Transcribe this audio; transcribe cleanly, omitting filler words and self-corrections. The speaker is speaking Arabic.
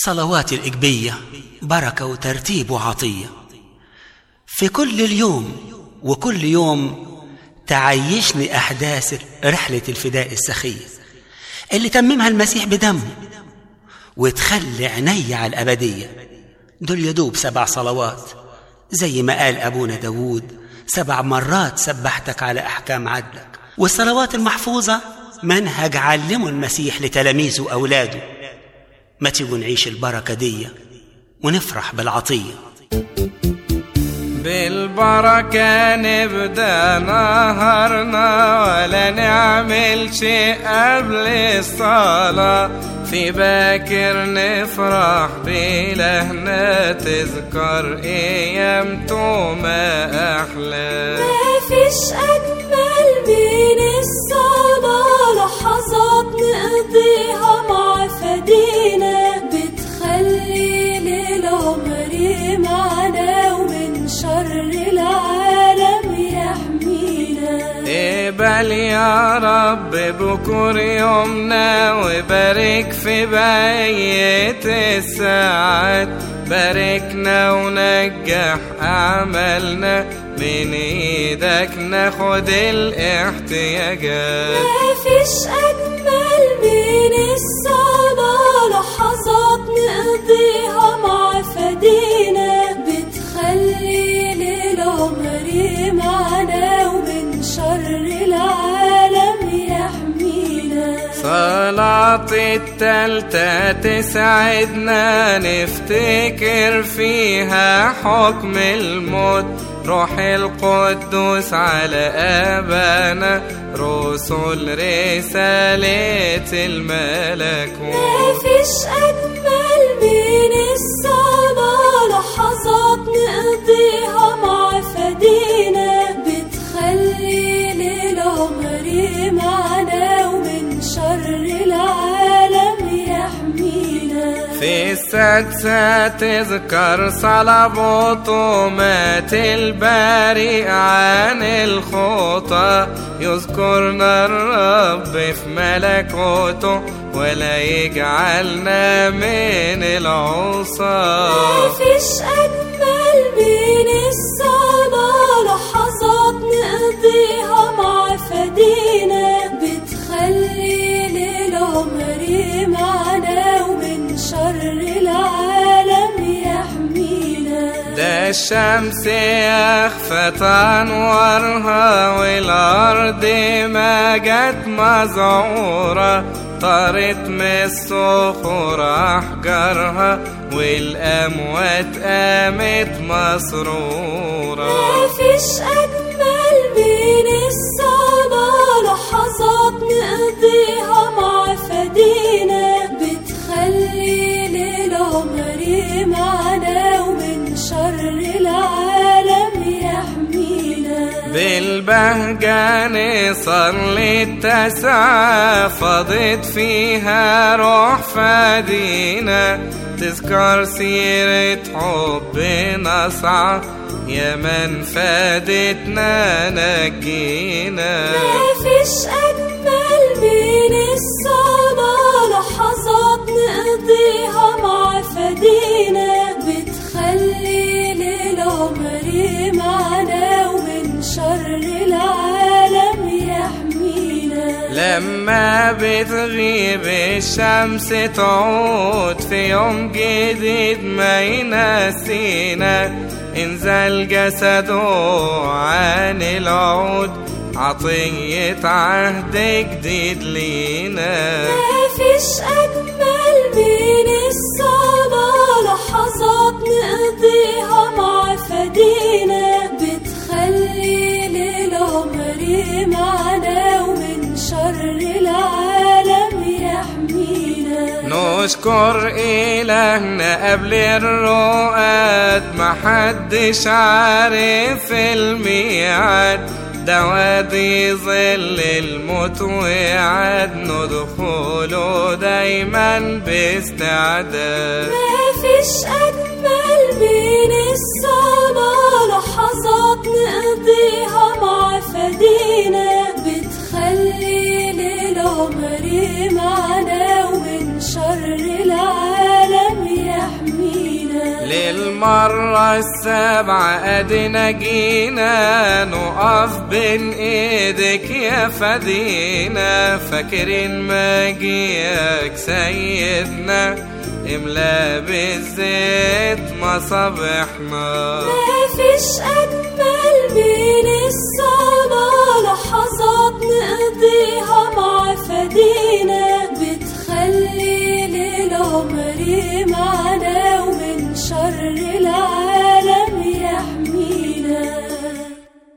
صلوات الإجبية بركة وترتيب وعطية في كل اليوم، وكل يوم تعيشني أحداث رحلة الفداء السخية اللي تممها المسيح بدمه، وتخلي عيني على الأبدية. دول يدوب 7 صلوات زي ما قال أبونا داود: 7 مرات سبحتك على أحكام عدلك. والصلوات المحفوظة منهج علمه المسيح لتلاميذه وأولاده. ما تيجوا نعيش البركة دي ونفرح بالعطية. بالبركة نبدأ نهارنا، ولا نعمل شيء قبل الصلاة. في باكر نفرح بإلهنا، تذكر أيامته ما أحلى. ما فيش أجمل من الصلاة، لحظات نقضيها مع فدينا، بتخلي للعمر معنا ومن شر العالم يحمينا. اقبل يا رب بكور يومنا، وبارك في بقية الساعات. باركنا ونجح أعمالنا، من ايدك ناخد الاحتياجات. ما فيش أجمل من الصلاة، لحظات نقضيها مع فدينا، بتخلي للعمر معنا ومن شر العالم يحمينا. صلاة التالتة تسعدنا، نفتكر فيها حكم الموت. روح القدوس على آبانا، رسل رسالة الملكوت. ما فيش أجمل من الصلاة، لحظات نقضيها مع فدينا، بتخلي للعمر معنا ومن شر العالم يحمينا. في السادسة تذكر صلبوته، مات البارئ عن الخطى. يذكرنا الرب في ملكوته، ولا يجعلنا من العصاة. ما فيش أجمل من الصلاة، لحظات نقضيها مع فدينا، بتخلي للعمر معنا ومن شر العالم يحمينا. ده الشمس أخفت أنوارها، والأرض ما جت مذعورة. طارت من الصخور أحجارها، والأموات قامت مسرورة. ما فيش أجمل من الصلاة، لحظات نقضيها مع فدينا، بتخلي للعمر معنا ومن شر العالم يحمينا. بالبهجة نصلي التسعة، فاضت فيها روح فدينا. تذكر سيرة حب نصعة، يا من فادتنا نجينا. ما فيش أجمل من الصلاة، لحظات نقضيها مع فدينا، بتخلي للعمر معنا ومن شر العالم يحمينا. لما بتغيب الشمس تعود، في يوم جديد ما ينسينا. انزل جسده عن العود، عطية عهد جديد لينا. ما فيش أجمل من الصلاة، لحظات نقضيها مع فدينا، بتخلي للعمر معنا ومن شر العالم يحمينا. نشكر إلهنا قبل الرؤاد، محدش عارف الميعاد. ده وادي ظل الموت وعد، ندخله دايما باستعداد. ما فيش أجمل من الصلاة، لحظات نقضيها مع فدينا، بتخلي للعمر معنا ومن شر العالم المرة السابعة ادينا جينا نقف بين ايدك يا فدينا، فاكرين مجيئك سيدنا املا بالزيت مصابيحنا. مفيش أجمل من الصلاة لحظات نقضيها